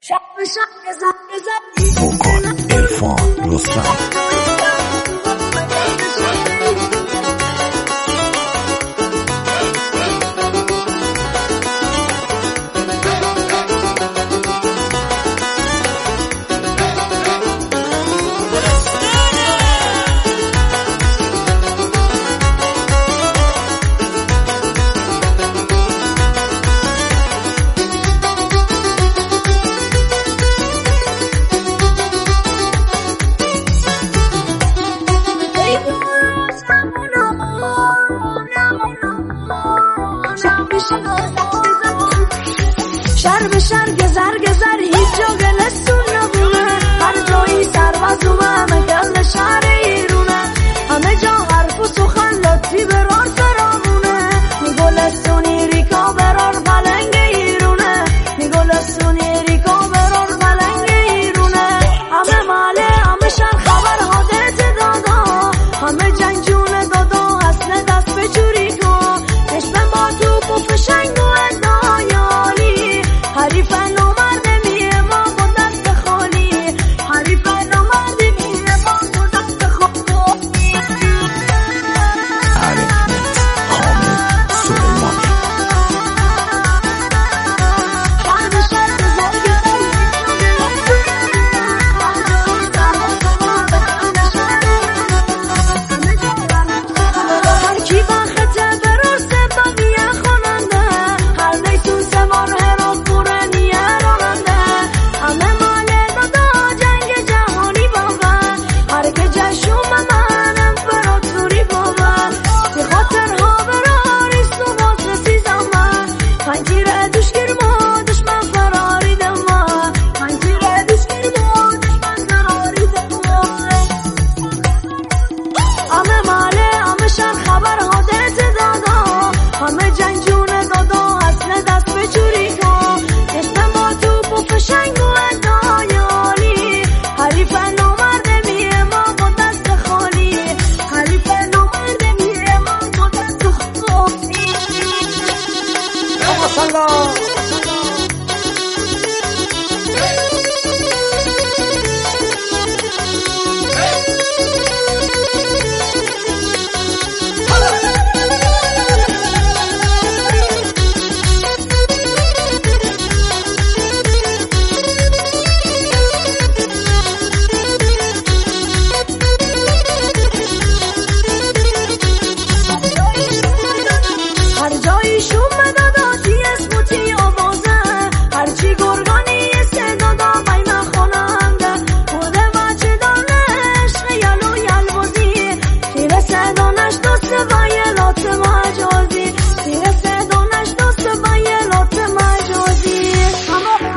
وقال عرفان رستم. شر به شر گذر گذر هیچ جا گلستون نبونه، هر جایی سرباز اومه گل شهر ایرونه، همه جا حرف و سخن لطفی برار فرامونه، میگلستونی ریکا برار پلنگ ایرونه، میگلستونی ریکا برار پلنگ ایرونه، همه ماله همه شر خبر حادث دادا، همه جنگجون دادا اصل دست به جوری کن، نشمن با توپ و فشنگ و ادایالی، حریفن و مرد میه ما با دست خالی، حریفن و مرد میه ما با دست خالی. حرکت حامد سلیمانی. هر کی بخته براسته بقیه خواننده، هر نیتون سوار هرات برنیه راننده، همه ماله دادا جنگ جهانی بابا، هر که جشوم من امپراتوری بابا، بی خاطرها براریست و واسه زمان، پنجیره دوشگیر ما دشمن فراری دما، پنجیره دوشگیر ما دشمن فراری دما، همه ماله همه شر خبر حادث دادا، همه جنگجون دادا اصل دست به جوری کن، نشمن با توپ و فشنگ و ادایالی، حریفن و مرد میه ما با دست خالی، حریفن و مرد میه ما با دست خالی. هر جایی شوم دادا تی اسم و تی آوازه، هر چی گرگانی استعدادا بایمه خواننده، بوده بچه دانش خیال و یلوازی، تیر سدانش دوست بایلات مجازی، تیر سدانش دوست بایلات مجازی، همه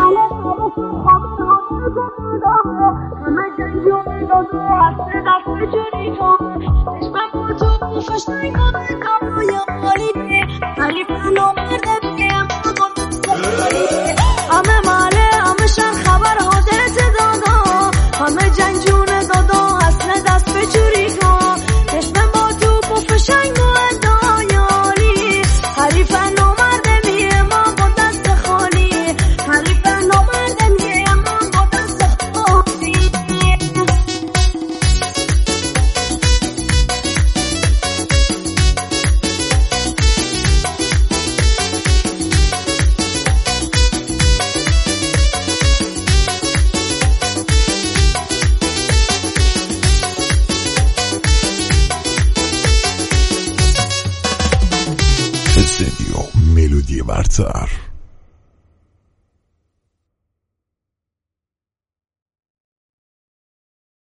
همه جنگجون دادا اصل دست به جوری کن، نشمن با تو فشنگ و ادایالی، حریفن و مرد میه ما با دست خالی، همه ماله همه شر خبر حادث دادا، همه جنگجون دادا اصل دست به جوری کن، نشمن با توپ و فشنگ و ادایالی، حریفن و مرد میه ما با دست خالی، حریفن و مرد میه ما با دست خالی. استودیو ملودی برتر.